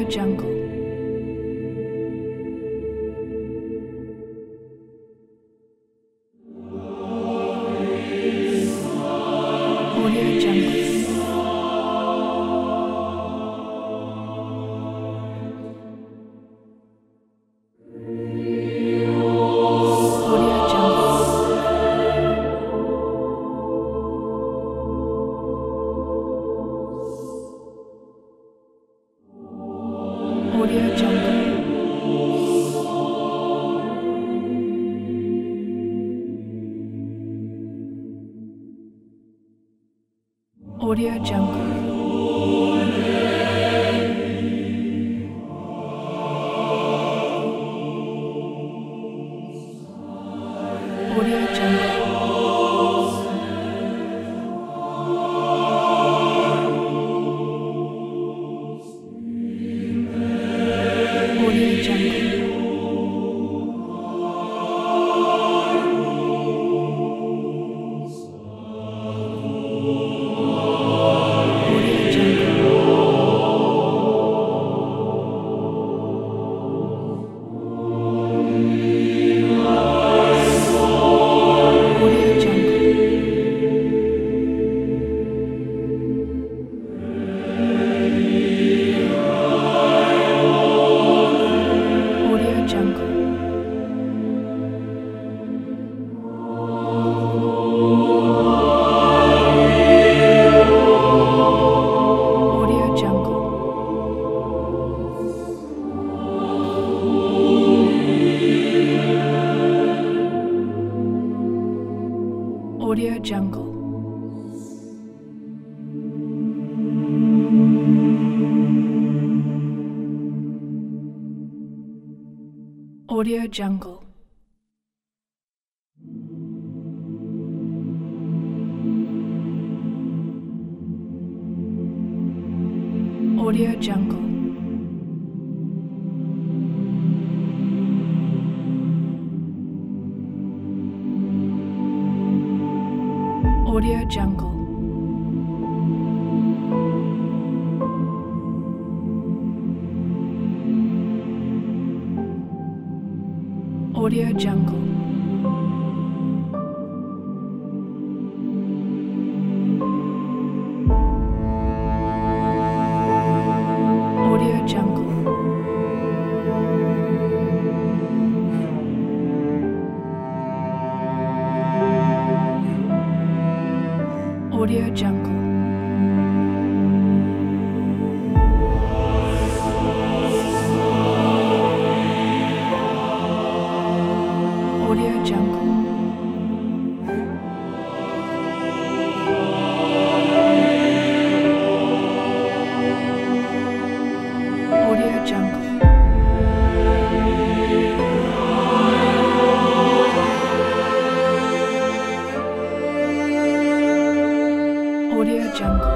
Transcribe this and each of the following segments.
Jungle. Audio Jungle. Audio Jungle. Audio Jungle. Audio Jungle. Audio Jungle. Audio Jungle. Audio Jungle. Audio Jungle. Audio Jungle. Audio Jungle. Audio Jungle. Audio Jungle. Audio Jungle. Audio Jungle. Audio Jungle.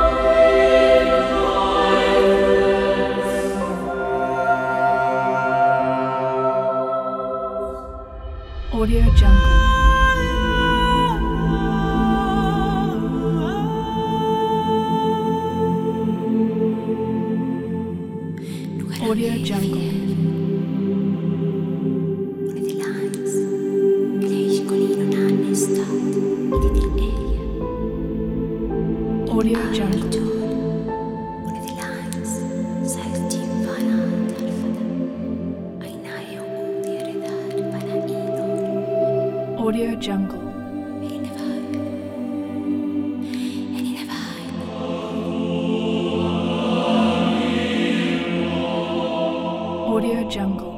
Audio Jungle. Audio Jungle. Di Lines, Gleickolino Nannestad, Idi Eje. Audio Jungle. Di Lines, Sajtim Vana Darfada, Ainayo Udiredar Vana Idor. Audio Jungle. Audio Jungle.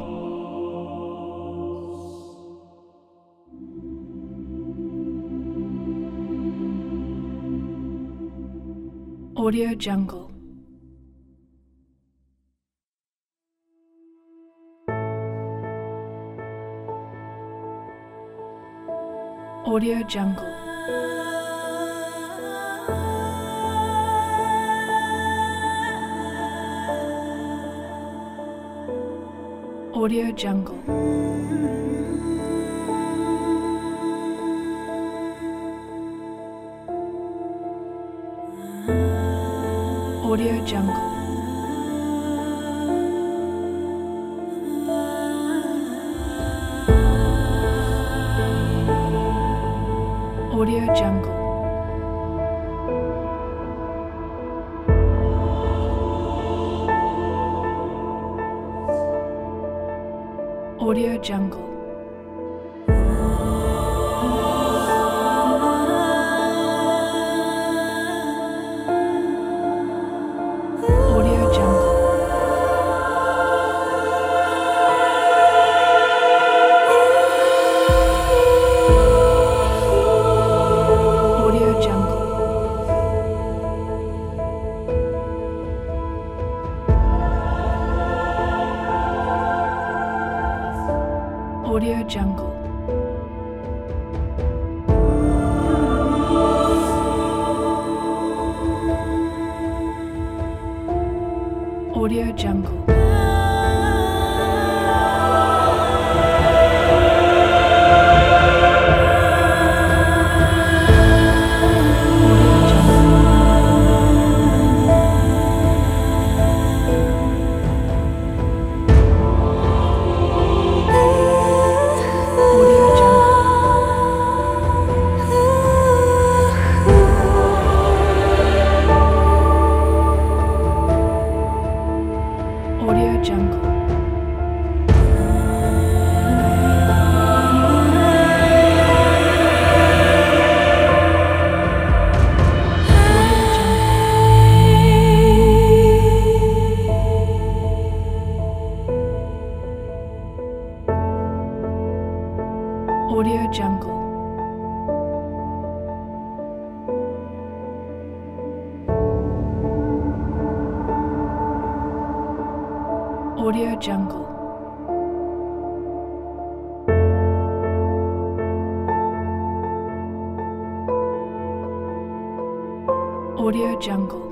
Audio Jungle. Audio Jungle. Audio Jungle. Audio Jungle. Audio Jungle. Audio Jungle. Audio Jungle. Audio Jungle. Audio Jungle. Audio Jungle. Audio Jungle. Audio Jungle. Audio Jungle. Audio Jungle.